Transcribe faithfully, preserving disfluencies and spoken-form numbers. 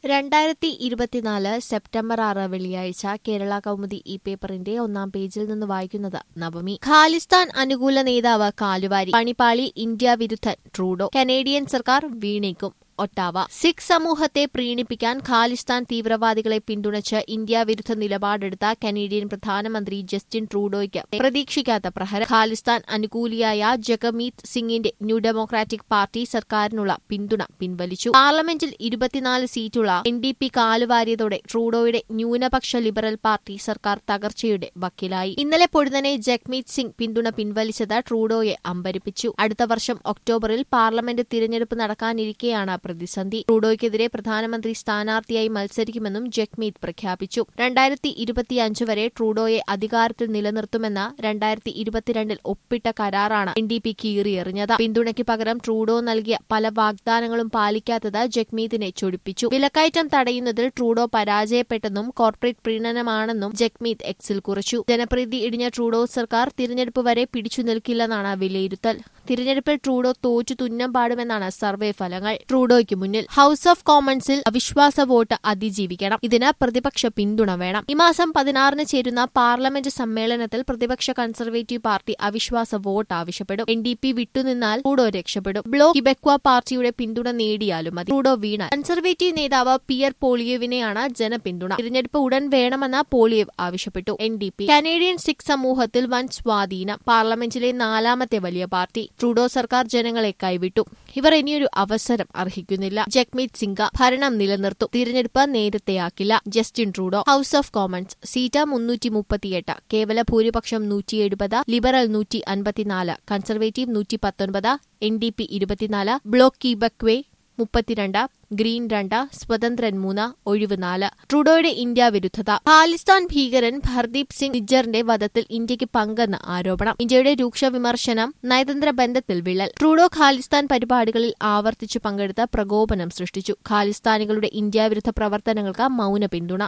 രണ്ടായിരത്തി ഇരുപത്തിനാല് സെപ്റ്റംബർ ആറ് വെള്ളിയാഴ്ച കേരള കൗമുദി ഈ പേപ്പറിന്റെ ഒന്നാം പേജിൽ നിന്ന് വായിക്കുന്നത് നവമി. ഖാലിസ്ഥാൻ അനുകൂല നേതാവ് കാലുവാരി, പണിപ്പാളി ഇന്ത്യ വിരുദ്ധൻ ട്രൂഡോ, കനേഡിയൻ സർക്കാർ വീണേക്കും. ഒട്ടാവ. സിഖ് സമൂഹത്തെ പ്രീണിപ്പിക്കാൻ ഖാലിസ്ഥാൻ തീവ്രവാദികളെ പിന്തുണച്ച് ഇന്ത്യ വിരുദ്ധ നിലപാടെടുത്ത കനേഡിയൻ പ്രധാനമന്ത്രി ജസ്റ്റിൻ ട്രൂഡോയ്ക്ക് പ്രതീക്ഷിക്കാത്ത പ്രഹരം. ഖാലിസ്ഥാൻ അനുകൂലിയായ ജഗമീത് സിംഗിന്റെ ന്യൂ ഡെമോക്രാറ്റിക് പാർട്ടി സർക്കാരിനുള്ള പിന്തുണ പിൻവലിച്ചു. പാർലമെന്റിൽ ഇരുപത്തിനാല് സീറ്റുള്ള എൻ ഡി പി കാലുവാരിയതോടെ ട്രൂഡോയുടെ ന്യൂനപക്ഷ ലിബറൽ പാർട്ടി സർക്കാർ തകർച്ചയുടെ വക്കിലായി. ഇന്നലെ പൊടുന്നനെ ജഗ്മീത് സിംഗ് പിന്തുണ പിൻവലിച്ചത് ട്രൂഡോയെ അമ്പരിപ്പിച്ചു. അടുത്ത വർഷം ഒക്ടോബറിൽ പാർലമെന്റ് തിരഞ്ഞെടുപ്പ് നടക്കാനിരിക്കെയാണ് പ്രതിസന്ധി. ട്രൂഡോയ്ക്കെതിരെ പ്രധാനമന്ത്രി സ്ഥാനാർത്ഥിയായി മത്സരിക്കുമെന്നും ജഗ്മീത് പ്രഖ്യാപിച്ചു. രണ്ടായിരത്തി ഇരുപത്തിയഞ്ച് വരെ ട്രൂഡോയെ അധികാരത്തിൽ നിലനിർത്തുമെന്ന രണ്ടായിരത്തി ഇരുപത്തിരണ്ടിൽ ഒപ്പിട്ട കരാറാണ് എൻ ഡി പി കീറിയെറിഞ്ഞത്. പിന്തുണയ്ക്ക് പകരം ട്രൂഡോ നൽകിയ പല വാഗ്ദാനങ്ങളും പാലിക്കാത്തത് ജഗ്മീതിനെ ചൊടിപ്പിച്ചു. വിലക്കയറ്റം തടയുന്നതിൽ ട്രൂഡോ പരാജയപ്പെട്ടെന്നും കോർപ്പറേറ്റ് പ്രീണനമാണെന്നും ജഗ്മീത് എക്സിൽ കുറിച്ചു. ജനപ്രീതി ഇടിഞ്ഞ ട്രൂഡോ സർക്കാർ തിരഞ്ഞെടുപ്പ് വരെ പിടിച്ചു നിൽക്കില്ലെന്നാണ് വിലയിരുത്തൽ. തിരഞ്ഞെടുപ്പിൽ ട്രൂഡോ തോറ്റു തുന്നം പാടുമെന്നാണ് സർവേ ഫലങ്ങൾ. ട്രൂഡോയ്ക്ക് മുന്നിൽ ഹൌസ് ഓഫ് കോമൺസിൽ അവിശ്വാസ വോട്ട് അതിജീവിക്കണം. ഇതിന് പ്രതിപക്ഷ പിന്തുണ വേണം. ഈ മാസം പതിനാറിന് ചേരുന്ന പാർലമെന്റ് സമ്മേളനത്തിൽ പ്രതിപക്ഷ കൺസർവേറ്റീവ് പാർട്ടി അവിശ്വാസ വോട്ട് ആവശ്യപ്പെടും. എൻ ഡി പി വിട്ടുനിന്നാൽ ട്രൂഡോ രക്ഷപ്പെടും. ബ്ലോക്ക് കിബെക്വ പാർട്ടിയുടെ പിന്തുണ നേടിയാലും മതി. ട്രൂഡോ വീണാൽ കൺസർവേറ്റീവ് നേതാവ് പിയർ പോളിയേവിനെയാണ് ജനപിന്തുണ. തിരഞ്ഞെടുപ്പ് ഉടൻ വേണമെന്ന് പോളിയേവ് ആവശ്യപ്പെട്ടു. N D P Canadian Sikh സമൂഹത്തിൽ വൻ സ്വാധീനം. പാർലമെന്റിലെ നാലാമത്തെ വലിയ പാർട്ടി. ട്രൂഡോ സർക്കാർ ജനങ്ങളെ കൈവിട്ടു. ഇവർ ഇനിയൊരു അവസരം അർഹിക്കുന്നില്ല. ജഗ്മീത് സിംഗ് ഭരണം നിലനിർത്തും. തിരഞ്ഞെടുപ്പ് നേരത്തെയാക്കില്ല. Justin Trudeau. House of Commons seat മുന്നൂറ്റി മുപ്പത്തിയെട്ട്, കേവല ഭൂരിപക്ഷം നൂറ്റി എഴുപത്, ലിബറൽ നൂറ്റി അൻപത്തിനാല്, കൺസർവേറ്റീവ് നൂറ്റി പത്തൊൻപത്, എൻ ഡി പി ഇരുപത്തിനാല്, ബ്ലോക്ക് കിബെക്വെ മുപ്പത്തിരണ്ട്, ഗ്രീൻ രണ്ട്, സ്വതന്ത്രൻ മൂന്ന്, ഒഴിവ് നാല്. ട്രൂഡോയുടെ ഇന്ത്യ വിരുദ്ധത. ഖാലിസ്ഥാൻ ഭീകരൻ ഹർദീപ് സിംഗ് നിജ്ജറിന്റെ വധത്തിൽ ഇന്ത്യക്ക് പങ്കെന്ന് ആരോപണം. ഇന്ത്യയുടെ രൂക്ഷ വിമർശനം. നയതന്ത്ര ബന്ധത്തിൽ വിള്ളൽ. ട്രൂഡോ ഖാലിസ്ഥാൻ പരിപാടികളിൽ ആവർത്തിച്ചു പങ്കെടുത്ത പ്രകോപനം സൃഷ്ടിച്ചു. ഖാലിസ്ഥാനികളുടെ ഇന്ത്യ വിരുദ്ധ പ്രവർത്തനങ്ങൾക്ക് മൌന പിന്തുണ.